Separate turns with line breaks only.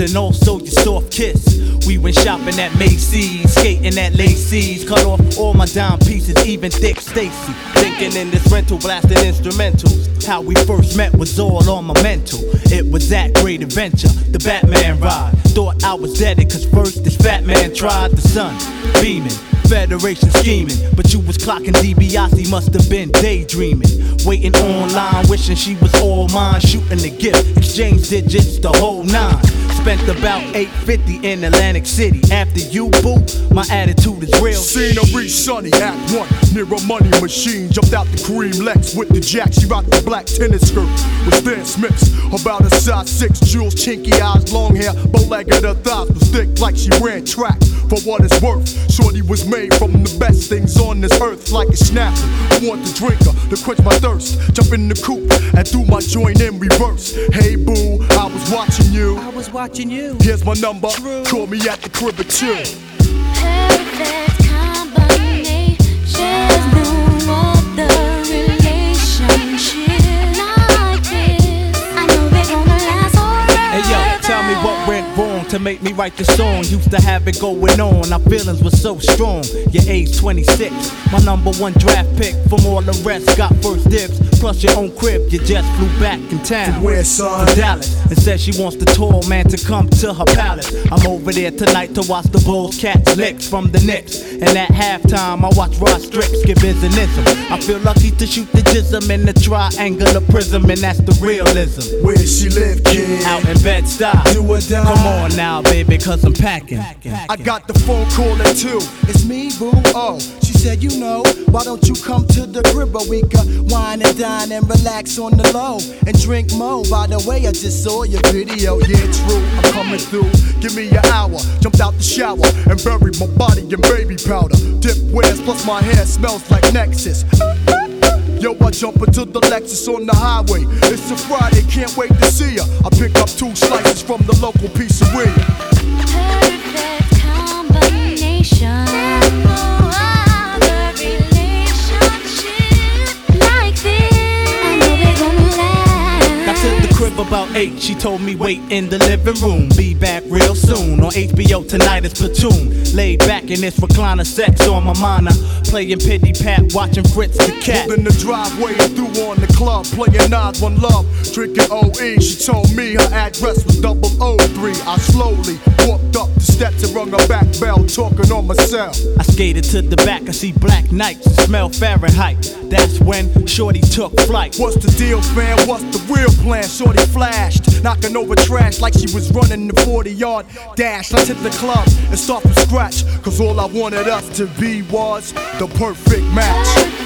and also your soft kiss. We went shopping at Macy's, skating at Lacey's, cut off all my dime pieces, even Thick Stacy. Thinking in this rental, blasting instrumentals. How we first met was all on my mental. It was that great adventure, the Batman ride. Thought I was dead, cause first this fat man tried. The sun beaming, Federation scheming, but you was clocking DiBiase, must have been daydreaming. Waiting online, wishing she was all mine. Shooting the gift, exchange digits, the whole nine. Spent about $850 in Atlantic City. After you, boo, my attitude is real.
Scenery sunny, act one, near a money machine. Jumped out the Kareem Lex with the jack. She rocked the black tennis skirt with Stan Smiths. About a size 6, jewels, chinky eyes, long hair, bow-legged. Her thighs was thick like she ran track. For what it's worth, shorty was made from the best things on this earth, like a snapper. I want the drinker to quench my thirst. Jump in the coupe and do my joint in reverse. Hey boo, I was watching you.
I was watching you.
Here's my number. True. Call me at the crib at 2.
Perfect combination. No other relationship like this. I know they're gonna last forever.
Hey yo, tell me what went wrong to make me write this song. Used to have it going on, our feelings were so strong. Your age 26, my #1 draft pick. From all the rest, got first dibs. Plus your own crib, you just flew back in town.
From where, son?
From Dallas. And said she wants the tall man to come to her palace. I'm over there tonight to watch the Bulls catch licks from the Knicks. And at halftime, I watch Rod Strix give his ism. I feel lucky to shoot the jism in the triangular prism, and that's the realism.
Where she live, kid?
Out in Bed-Stuy.
Do or die.
Come on now, baby, cause I'm packing.
I got the phone call at 2. It's me, boo. Oh, she said, you know, why don't you come to the crib where we could wine and dine and relax on the low and drink more. By the way, I just saw your video. Yeah, true, I'm coming through. Give me an hour. Jumped out the shower and buried my body in baby powder. Dip wears plus my hair smells like Nexus. Yo, I jump into the Lexus on the highway. It's a Friday, can't wait to see ya. I pick up 2 slices from the local pizzeria.
Perfect combination. No other relationship like this. I know they're gonna last.
Got to the crib about 8, she told me wait in the living room. Be back real soon. On HBO tonight is Platoon. Laid back in this recliner, sex on my minor. Playing pity pat, watching Fritz the Cat.
In the driveway and through on the club, playing 9-1 Love, drinking OE. She told me her address was 003. I slowly walked up the steps and rung her back bell, talking on my cell.
I skated to the back, I see black nights and smell Fahrenheit. That's when Shorty took flight.
What's the deal, fam? What's the real plan? Shorty flashed, knocking over trash like she was running the 40-yard dash. Let's hit the club and start from scratch, cause all I wanted us to be was the perfect match.